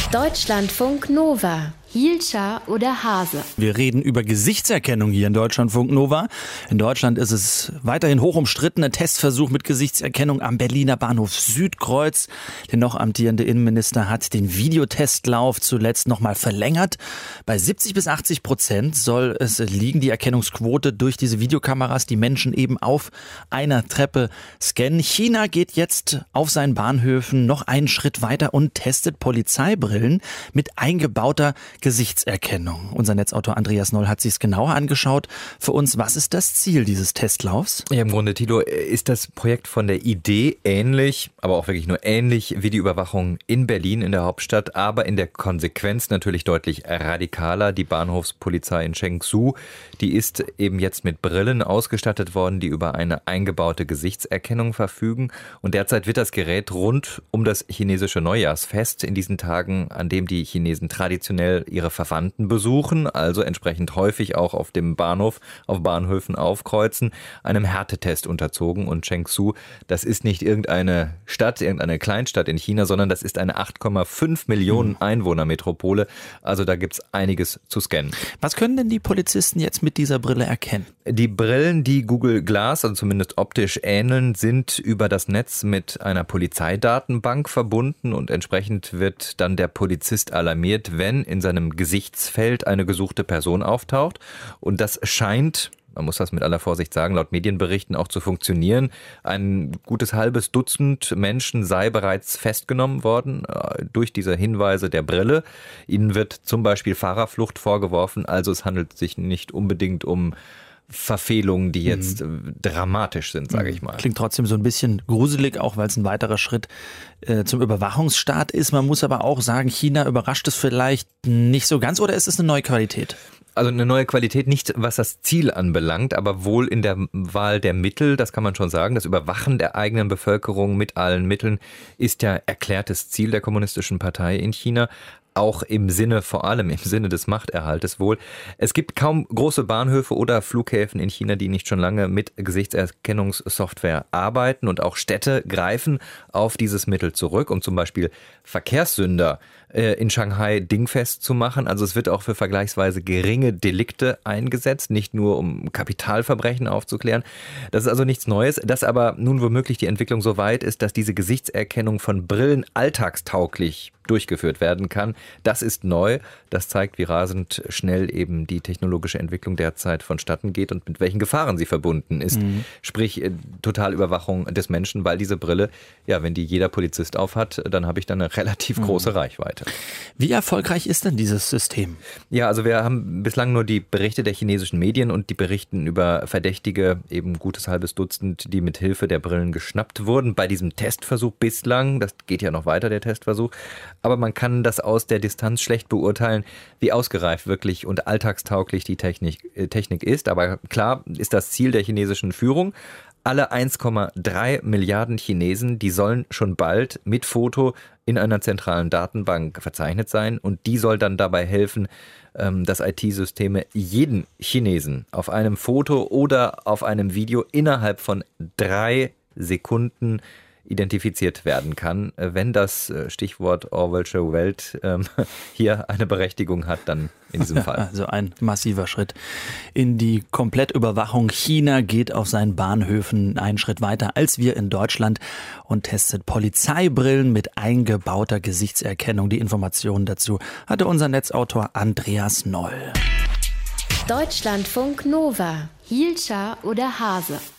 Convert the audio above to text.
Deutschlandfunk Nova. Hielscher oder Hase? Wir reden über Gesichtserkennung hier in Deutschlandfunk Nova. In Deutschland ist es weiterhin hoch umstritten. Ein Testversuch mit Gesichtserkennung am Berliner Bahnhof Südkreuz. Der noch amtierende Innenminister hat den Videotestlauf zuletzt nochmal verlängert. Bei 70-80% soll es liegen, die Erkennungsquote durch diese Videokameras, die Menschen eben auf einer Treppe scannen. China geht jetzt auf seinen Bahnhöfen noch einen Schritt weiter und testet Polizeibrillen mit eingebauter Gesichtserkennung. Unser Netzautor Andreas Noll hat sich es genauer angeschaut. Für uns, was ist das Ziel dieses Testlaufs? Ja, im Grunde, Tilo, ist das Projekt von der Idee ähnlich, aber auch wirklich nur ähnlich wie die Überwachung in Berlin, in der Hauptstadt, aber in der Konsequenz natürlich deutlich radikaler. Die Bahnhofspolizei in Chengdu, die ist eben jetzt mit Brillen ausgestattet worden, die über eine eingebaute Gesichtserkennung verfügen. Und derzeit wird das Gerät rund um das chinesische Neujahrsfest in diesen Tagen, an dem die Chinesen traditionell ihre Verwandten besuchen, also entsprechend häufig auch auf dem Bahnhof, auf Bahnhöfen aufkreuzen, einem Härtetest unterzogen. Und Chengdu, das ist nicht irgendeine Stadt, irgendeine Kleinstadt in China, sondern das ist eine 8,5 Millionen Einwohnermetropole. Also da gibt's einiges zu scannen. Was können denn die Polizisten jetzt mit dieser Brille erkennen? Die Brillen, die Google Glass, also zumindest optisch ähneln, sind über das Netz mit einer Polizeidatenbank verbunden und entsprechend wird dann der Polizist alarmiert, wenn in seinem Gesichtsfeld eine gesuchte Person auftaucht. Und das scheint, man muss das mit aller Vorsicht sagen, laut Medienberichten auch zu funktionieren. Ein gutes halbes Dutzend Menschen sei bereits festgenommen worden durch diese Hinweise der Brille. Ihnen wird zum Beispiel Fahrerflucht vorgeworfen, also es handelt sich nicht unbedingt um Verfehlungen, die jetzt dramatisch sind, sage ich mal. Klingt trotzdem so ein bisschen gruselig, auch weil es ein weiterer Schritt zum Überwachungsstaat ist. Man muss aber auch sagen, China überrascht es vielleicht nicht so ganz, oder ist es eine neue Qualität? Also eine neue Qualität nicht, was das Ziel anbelangt, aber wohl in der Wahl der Mittel, das kann man schon sagen. Das Überwachen der eigenen Bevölkerung mit allen Mitteln ist ja erklärtes Ziel der Kommunistischen Partei in China. Auch vor allem im Sinne des Machterhaltes wohl. Es gibt kaum große Bahnhöfe oder Flughäfen in China, die nicht schon lange mit Gesichtserkennungssoftware arbeiten, und auch Städte greifen auf dieses Mittel zurück, um zum Beispiel Verkehrssünder in Shanghai dingfest zu machen. Also es wird auch für vergleichsweise geringe Delikte eingesetzt, nicht nur um Kapitalverbrechen aufzuklären. Das ist also nichts Neues. Dass aber nun womöglich die Entwicklung so weit ist, dass diese Gesichtserkennung von Brillen alltagstauglich durchgeführt werden kann, das ist neu. Das zeigt, wie rasend schnell eben die technologische Entwicklung derzeit vonstatten geht und mit welchen Gefahren sie verbunden ist. Sprich, Totalüberwachung des Menschen, weil diese Brille, ja, wenn die jeder Polizist aufhat, dann habe ich dann eine relativ große Reichweite. Wie erfolgreich ist denn dieses System? Ja, also wir haben bislang nur die Berichte der chinesischen Medien und die berichten über Verdächtige, eben gutes halbes Dutzend, die mit Hilfe der Brillen geschnappt wurden. Bei diesem Testversuch bislang, das geht ja noch weiter, der Testversuch, aber man kann das aus der Distanz schlecht beurteilen, wie ausgereift wirklich und alltagstauglich die Technik ist. Aber klar ist das Ziel der chinesischen Führung. Alle 1,3 Milliarden Chinesen, die sollen schon bald mit Foto in einer zentralen Datenbank verzeichnet sein. Und die soll dann dabei helfen, dass IT-Systeme jeden Chinesen auf einem Foto oder auf einem Video innerhalb von 3 Sekunden identifiziert werden kann. Wenn das Stichwort Orwellsche Welt hier eine Berechtigung hat, dann in diesem Fall. Also ein massiver Schritt in die Komplettüberwachung. China geht auf seinen Bahnhöfen einen Schritt weiter als wir in Deutschland und testet Polizeibrillen mit eingebauter Gesichtserkennung. Die Informationen dazu hatte unser Netzautor Andreas Noll. Deutschlandfunk Nova. Hielscher oder Hase?